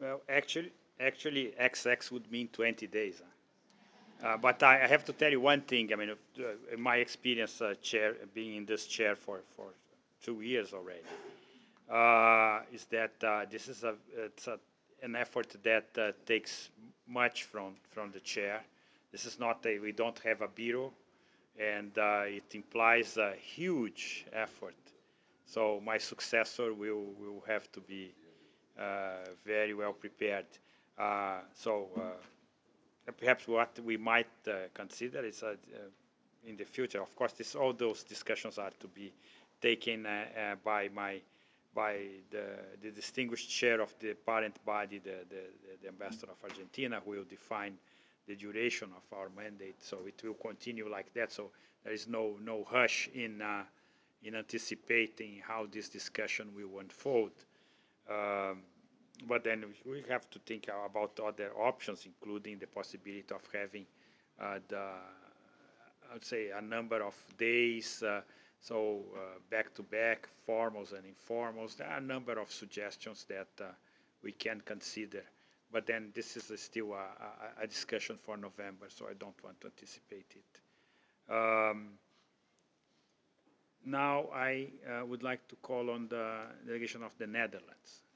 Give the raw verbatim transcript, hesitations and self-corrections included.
Well, actually, actually, X X would mean twenty days. Huh? Uh, but I, I have to tell you one thing. I mean, uh, in my experience, uh, chair being in this chair for, for two years already, uh, is that uh, this is a it's a, an effort that uh, takes much from from the chair. This is not a we don't have a bureau, and uh, it implies a huge effort. So my successor will will have to be uh, very well prepared. Uh, so uh, perhaps what we might uh, consider is uh, uh, in the future. Of course, this, all those discussions are to be taken uh, uh, by my by the, the distinguished chair of the parent body, the, the, the ambassador of Argentina, who will define the duration of our mandate. So it will continue like that. So there is no no rush in uh, in anticipating how this discussion will unfold. Um, but then we have to think about other options, including the possibility of having uh, the, I'd say, a number of days, uh, so uh, back-to-back, formals and informals. There are a number of suggestions that uh, we can consider. But then this is a still a, a, a discussion for November, so I don't want to anticipate it. Um, now I uh, would like to call on the delegation of the Netherlands.